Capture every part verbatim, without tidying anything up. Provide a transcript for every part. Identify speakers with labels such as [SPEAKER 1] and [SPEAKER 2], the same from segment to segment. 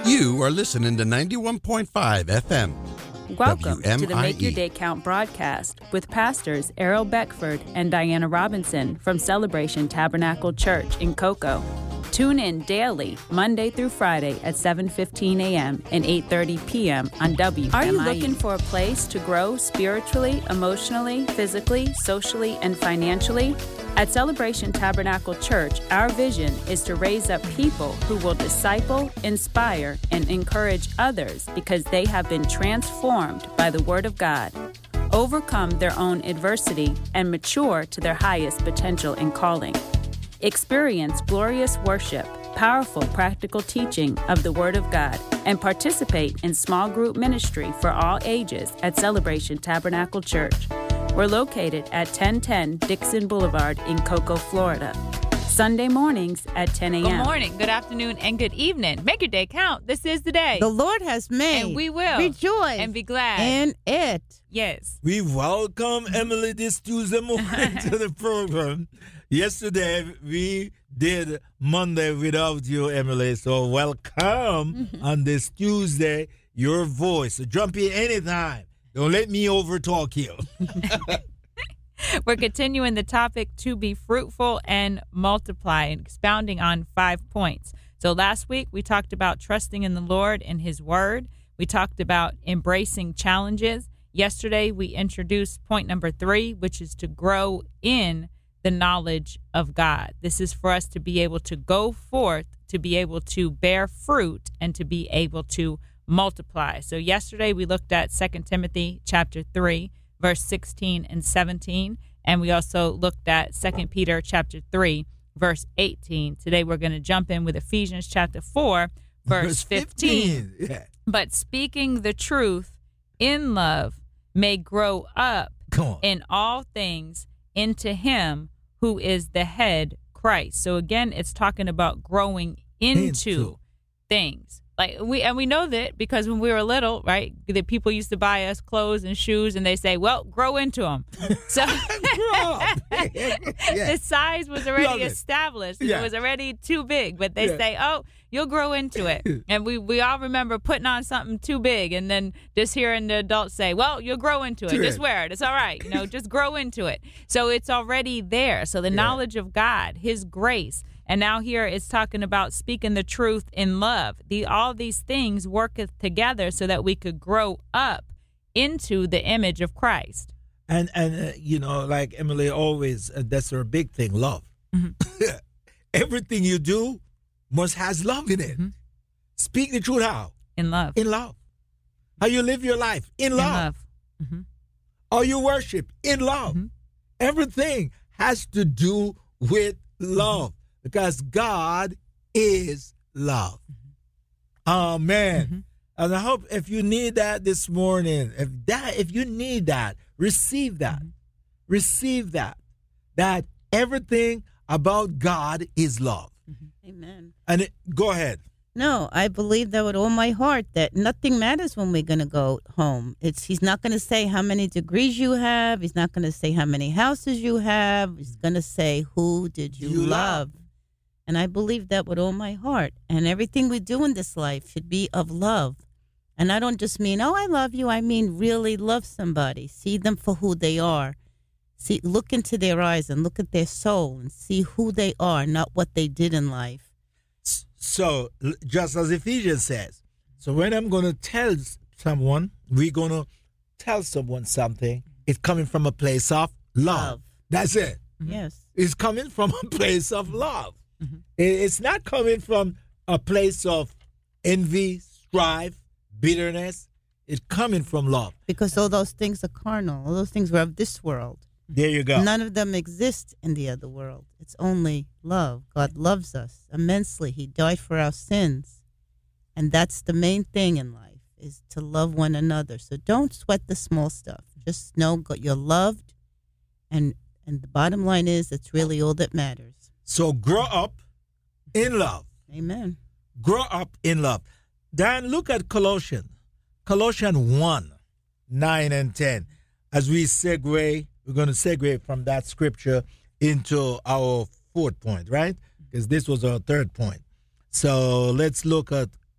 [SPEAKER 1] You are listening to ninety-one point five F M.
[SPEAKER 2] Welcome
[SPEAKER 1] W M I E.
[SPEAKER 2] to the Make Your Day Count broadcast with pastors Errol Beckford and Diana Robinson from Celebration Tabernacle Church in Cocoa. Tune in daily, Monday through Friday at seven fifteen a.m. and eight thirty p.m. on W M I E. Are you looking for a place to grow spiritually, emotionally, physically, socially, and financially? At Celebration Tabernacle Church, our vision is to raise up people who will disciple, inspire, and encourage others because they have been transformed by the Word of God, overcome their own adversity, and mature to their highest potential and calling. Experience glorious worship, powerful practical teaching of the Word of God, and participate in small group ministry for all ages at Celebration Tabernacle Church. We're located at ten ten Dixon Boulevard in Cocoa, Florida. Sunday mornings at ten a.m.
[SPEAKER 3] Good morning, good afternoon, and good evening. Make your day count. This is the day
[SPEAKER 4] the Lord has made.
[SPEAKER 3] And we will
[SPEAKER 4] rejoice
[SPEAKER 3] and be glad
[SPEAKER 4] in it.
[SPEAKER 3] Yes.
[SPEAKER 5] We welcome Emily this Tuesday morning to the program. Yesterday, we did Monday without you, Emily. So welcome on this Tuesday, your voice. So jump in anytime. Don't let me overtalk you.
[SPEAKER 3] We're continuing the topic to be fruitful and multiply and expounding on five points. So last week we talked about trusting in the Lord and his word. We talked about embracing challenges. Yesterday we introduced point number three, which is to grow in the knowledge of God. This is for us to be able to go forth, to be able to bear fruit, and to be able to multiply. So yesterday we looked at Second Timothy chapter three, verse sixteen and seventeen, and we also looked at Second Peter chapter three, verse eighteen. Today we're going to jump in with Ephesians chapter four, verse, verse fifteen. fifteen. Yeah. But speaking the truth in love may grow up in all things into him who is the head, Christ. So again, it's talking about growing into, into. things. Like we and we know that because when we were little, right, the people used to buy us clothes and shoes, and they say, "Well, grow into them." So the size was already established; yeah. It was already too big. But they yeah. say, "Oh, you'll grow into it." And we we all remember putting on something too big, and then just hearing the adults say, "Well, you'll grow into it. Too just wear it. It's all right. You know, just grow into it." So it's already there. So the yeah. knowledge of God, His grace. And now here it's talking about speaking the truth in love. The all these things worketh together so that we could grow up into the image of Christ.
[SPEAKER 5] And, and uh, you know, like Emily always, uh, that's her big thing, love. Mm-hmm. Everything you do must has love in it. Mm-hmm. Speak the truth how?
[SPEAKER 3] In love.
[SPEAKER 5] In love. How you live your life? In love. In love. Mm-hmm. How you worship? In love. Mm-hmm. Everything has to do with love. Because God is love. Mm-hmm. Amen. Mm-hmm. And I hope if you need that this morning, if that, if you need that, receive that. Mm-hmm. Receive that. That everything about God is love.
[SPEAKER 4] Mm-hmm. Amen.
[SPEAKER 5] And it, go ahead.
[SPEAKER 4] No, I believe that with all my heart that nothing matters when we're going to go home. It's He's not going to say how many degrees you have. He's not going to say how many houses you have. He's going to say, who did you, you love? love? And I believe that with all my heart. And everything we do in this life should be of love. And I don't just mean, oh, I love you. I mean, really love somebody. See them for who they are. See, look into their eyes and look at their soul and see who they are, not what they did in life.
[SPEAKER 5] So, just as Ephesians says, so when I'm going to tell someone, we're going to tell someone something, it's coming from a place of love. love. That's it.
[SPEAKER 4] Mm-hmm. Yes.
[SPEAKER 5] It's coming from a place of love. Mm-hmm. It's not coming from a place of envy, strife, bitterness. It's coming from love.
[SPEAKER 4] Because all those things are carnal. All those things are of this world.
[SPEAKER 5] There you go.
[SPEAKER 4] None of them exist in the other world. It's only love. God loves us immensely. He died for our sins. And that's the main thing in life, is to love one another. So don't sweat the small stuff. Just know you're loved. And, and the bottom line is, it's really all that matters.
[SPEAKER 5] So grow up in love.
[SPEAKER 4] Amen.
[SPEAKER 5] Grow up in love. Dan, look at Colossians. Colossians one, nine and ten. As we segue, we're going to segue from that scripture into our fourth point, right? Because this was our third point. So let's look at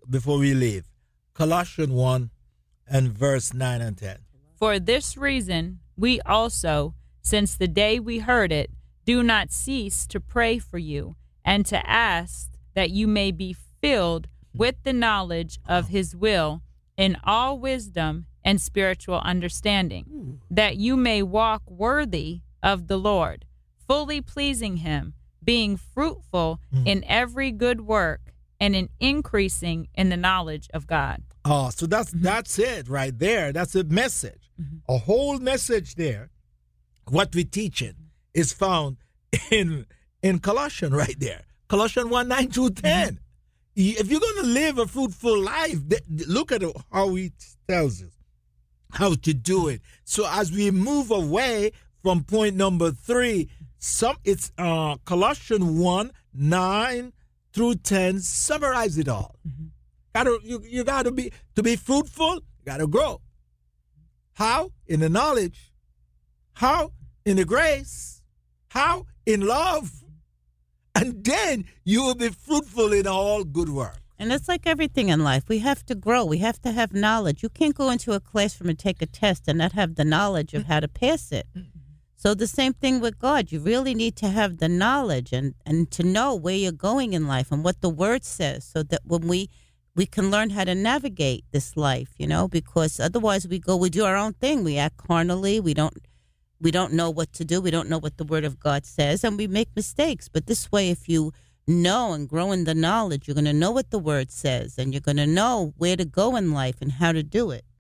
[SPEAKER 5] before we leave. Colossians one and verse nine and ten.
[SPEAKER 3] For this reason, we also, since the day we heard it, do not cease to pray for you and to ask that you may be filled with the knowledge of his will in all wisdom and spiritual understanding, that you may walk worthy of the Lord, fully pleasing him, being fruitful mm. in every good work and in increasing in the knowledge of God.
[SPEAKER 5] Oh, so that's mm-hmm. that's it right there. That's a message. Mm-hmm. A whole message there. What we're teaching is found in in Colossians right there. Colossians one, nine through ten. Mm-hmm. If you're going to live a fruitful life, look at how he tells us how to do it. So as we move away from point number three, some it's uh, Colossians one, nine through ten, summarize it all. Mm-hmm. Gotta, you you got to be, to be fruitful, you got to grow. How? In the knowledge. How? In the grace. How? In love. And then you will be fruitful in all good work.
[SPEAKER 4] And it's like everything in life. We have to grow. We have to have knowledge. You can't go into a classroom and take a test and not have the knowledge of how to pass it. So the same thing with God. You really need to have the knowledge and, and to know where you're going in life and what the Word says, so that when we we can learn how to navigate this life, you know, because otherwise we go, we do our own thing. We act carnally. We don't we don't know what to do. We don't know what the Word of God says, and we make mistakes. But this way, if you know and grow in the knowledge, you're going to know what the Word says, and you're going to know where to go in life and how to do it.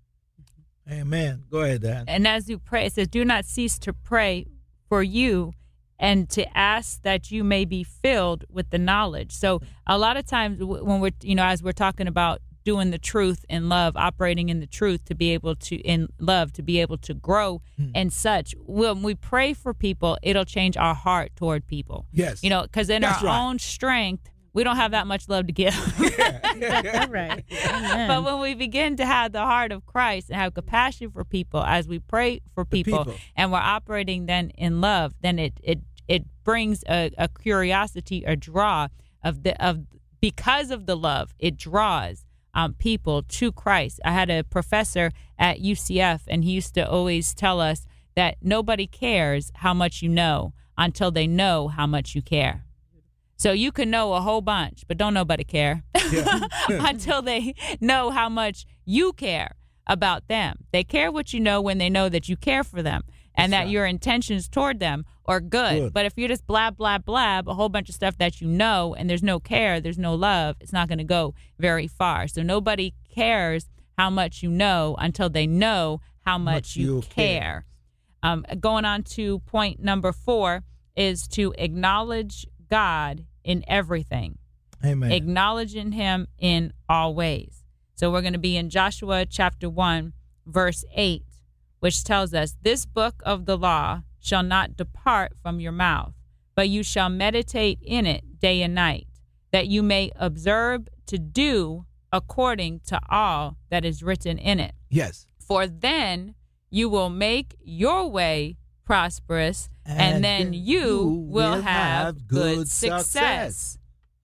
[SPEAKER 5] Amen. Go ahead, Dan.
[SPEAKER 3] And as you pray, it says, do not cease to pray for you and to ask that you may be filled with the knowledge. So a lot of times when we're, you know, as we're talking about doing the truth in love, operating in the truth to be able to, in love, to be able to grow hmm. and such, when we pray for people, it'll change our heart toward people.
[SPEAKER 5] Yes.
[SPEAKER 3] You know, because in
[SPEAKER 5] That's
[SPEAKER 3] our
[SPEAKER 5] right.
[SPEAKER 3] own strength, we don't have that much love to give.
[SPEAKER 5] yeah, yeah, yeah.
[SPEAKER 4] Right. Amen.
[SPEAKER 3] But when we begin to have the heart of Christ and have compassion for people as we pray for people, people. and we're operating then in love, then it it it brings a, a curiosity, a draw of the of because of the love, it draws um, people to Christ. I had a professor at U C F, and he used to always tell us that nobody cares how much you know until they know how much you care. So you can know a whole bunch, but don't nobody care yeah. until they know how much you care about them. They care what you know when they know that you care for them and That's that right. your intentions toward them are good. good. But if you're just blab, blab, blab, a whole bunch of stuff that you know and there's no care, there's no love, it's not going to go very far. So nobody cares how much you know until they know how much, much you, you care. care. Um, going on to point number four is to acknowledge God in everything.
[SPEAKER 5] Amen.
[SPEAKER 3] Acknowledging him in all ways. So we're going to be in Joshua chapter one, verse eight, which tells us, this book of the law shall not depart from your mouth, but you shall meditate in it day and night, that you may observe to do according to all that is written in it.
[SPEAKER 5] Yes.
[SPEAKER 3] For then you will make your way prosperous, and, and then you, you will have, have good, good success. success.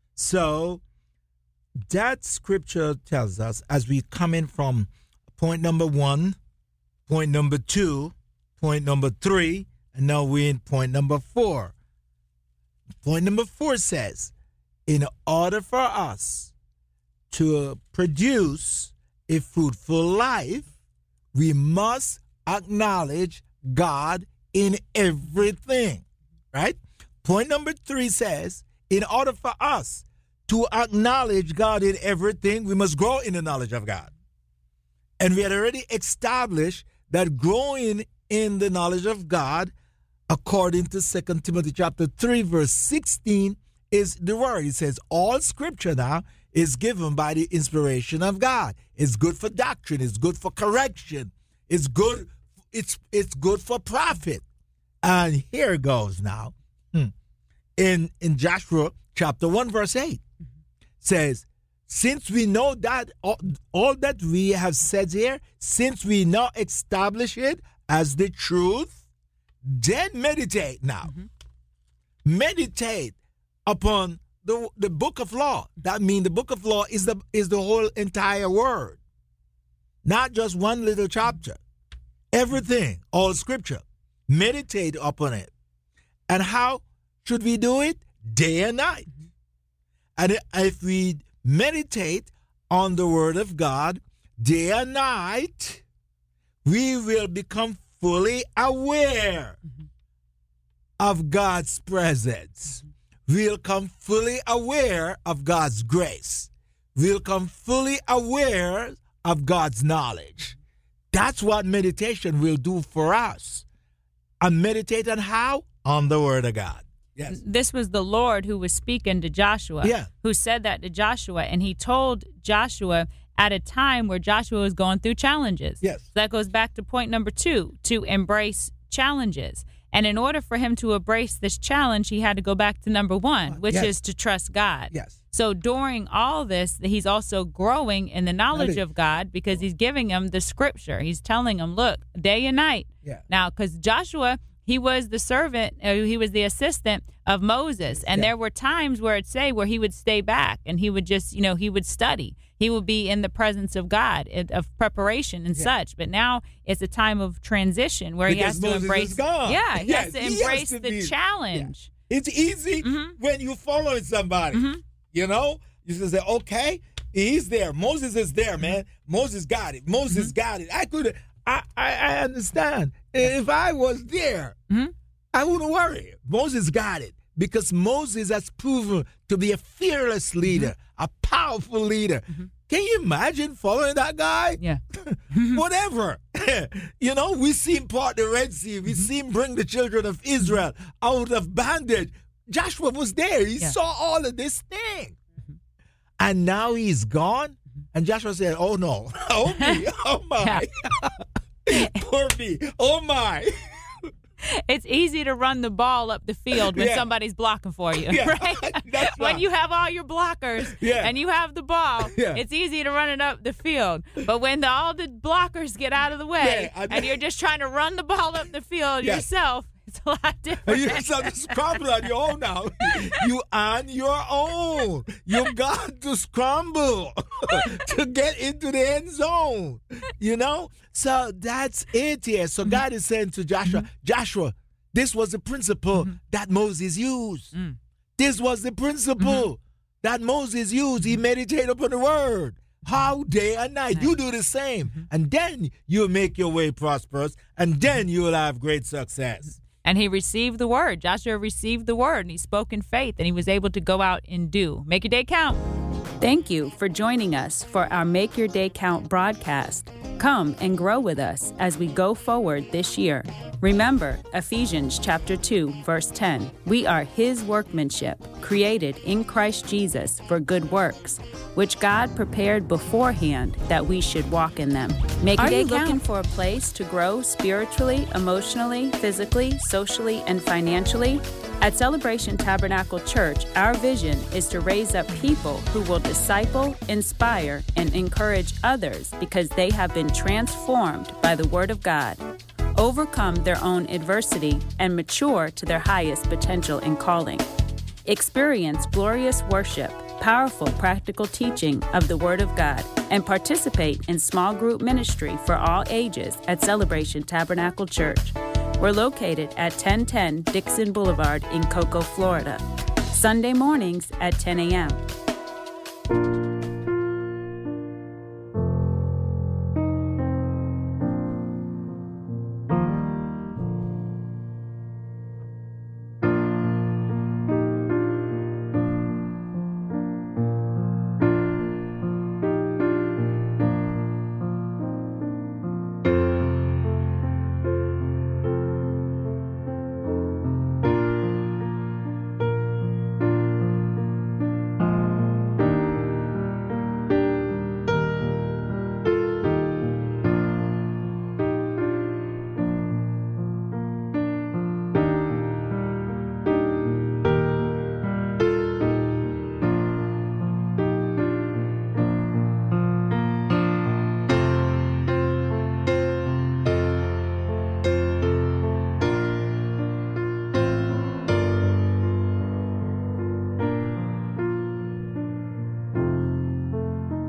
[SPEAKER 5] So that scripture tells us, as we come in from point number one, point number two, point number three, and now we're in point number four. Point number four says, in order for us to produce a fruitful life, we must acknowledge God in everything, right? Point number three says, in order for us to acknowledge God in everything, we must grow in the knowledge of God. And we had already established that growing in the knowledge of God, according to Second Timothy chapter three, verse sixteen, is the word. It says, all scripture now is given by the inspiration of God. It's good for doctrine. It's good for correction. It's good It's it's good for profit. And here it goes now. Hmm. In in Joshua chapter one, verse eight, mm-hmm. says, since we know that all, all that we have said here, since we now establish it as the truth, then meditate now. Mm-hmm. Meditate upon the, the book of law. That means the book of law is the is the whole entire word, not just one little chapter. Everything, all scripture. Meditate upon it. And how should we do it? Day and night. And if we meditate on the word of God day and night, we will become fully aware mm-hmm. of God's presence. Mm-hmm. We'll come fully aware of God's grace. We'll come fully aware of God's knowledge. That's what meditation will do for us. And meditate on how? On the word of God. Yes.
[SPEAKER 3] This was the Lord who was speaking to Joshua,
[SPEAKER 5] yeah.
[SPEAKER 3] who said that to Joshua. And he told Joshua at a time where Joshua was going through challenges.
[SPEAKER 5] Yes.
[SPEAKER 3] So that goes back to point number two, to embrace challenges. And in order for him to embrace this challenge, he had to go back to number one, which
[SPEAKER 5] yes.
[SPEAKER 3] is to trust God.
[SPEAKER 5] Yes.
[SPEAKER 3] So during all this, he's also growing in the knowledge of God because he's giving him the scripture. He's telling him, look, day and night.
[SPEAKER 5] Yeah.
[SPEAKER 3] Now, because Joshua, he was the servant, uh, he was the assistant of Moses. And
[SPEAKER 5] yeah.
[SPEAKER 3] there were times where it'd say where he would stay back and he would just, you know, he would study. He would be in the presence of God, of preparation and yeah. such. But now it's a time of transition where
[SPEAKER 5] because
[SPEAKER 3] he has
[SPEAKER 5] Moses
[SPEAKER 3] to embrace.
[SPEAKER 5] Is gone.
[SPEAKER 3] Yeah, he
[SPEAKER 5] yes,
[SPEAKER 3] has to
[SPEAKER 5] he
[SPEAKER 3] embrace
[SPEAKER 5] has to
[SPEAKER 3] the
[SPEAKER 5] be,
[SPEAKER 3] challenge.
[SPEAKER 5] Yeah. It's easy mm-hmm. when you're following somebody.
[SPEAKER 3] Mm-hmm.
[SPEAKER 5] You know, you just say, okay, he's there. Moses is there, mm-hmm. man. Moses got it. Moses mm-hmm. got it. I could, I, I, I understand. If I was there,
[SPEAKER 3] mm-hmm.
[SPEAKER 5] I wouldn't worry. Moses got it because Moses has proven to be a fearless leader, mm-hmm. a powerful leader. Mm-hmm. Can you imagine following that guy?
[SPEAKER 3] Yeah.
[SPEAKER 5] Whatever. You know, we see him part the Red Sea. We mm-hmm. see him bring the children of Israel out of bondage. Joshua was there. He yeah. saw all of this thing. Mm-hmm. And now he's gone. Mm-hmm. And Joshua said, oh, no. Oh, me. Oh, my. Poor me. Oh, my.
[SPEAKER 3] It's easy to run the ball up the field when
[SPEAKER 5] yeah.
[SPEAKER 3] somebody's blocking for you,
[SPEAKER 5] yeah.
[SPEAKER 3] right?
[SPEAKER 5] That's
[SPEAKER 3] when
[SPEAKER 5] right.
[SPEAKER 3] you have all your blockers
[SPEAKER 5] yeah.
[SPEAKER 3] and you have the ball,
[SPEAKER 5] yeah.
[SPEAKER 3] it's easy to run it up the field. But when the, all the blockers get out of the way
[SPEAKER 5] yeah,
[SPEAKER 3] and you're just trying to run the ball up the field
[SPEAKER 5] yes.
[SPEAKER 3] yourself, it's a lot different.
[SPEAKER 5] And you have to scramble on your own now. You on your own. You got to scramble to get into the end zone. You know? So that's it here. So God is saying to Joshua, mm-hmm. Joshua, this was the principle mm-hmm. that Moses used. Mm. This was the principle mm-hmm. that Moses used. He meditated upon the word. How day and night. Nice. You do the same. Mm-hmm. And then you'll make your way prosperous. And then you'll have great success.
[SPEAKER 3] And he received the word. Joshua received the word, and he spoke in faith, and he was able to go out and do. Make your day count.
[SPEAKER 2] Thank you for joining us for our Make Your Day Count broadcast. Come and grow with us as we go forward this year. Remember Ephesians chapter two, verse ten. We are his workmanship, created in Christ Jesus for good works, which God prepared beforehand that we should walk in them. Make your day count. Are you looking for a place to grow spiritually, emotionally, physically, socially, and financially? At Celebration Tabernacle Church, our vision is to raise up people who will disciple, inspire, and encourage others because they have been transformed by the Word of God, overcome their own adversity, and mature to their highest potential and calling. Experience glorious worship, powerful practical teaching of the Word of God, and participate in small group ministry for all ages at Celebration Tabernacle Church. We're located at ten ten Dixon Boulevard in Cocoa, Florida. Sunday mornings at ten a.m.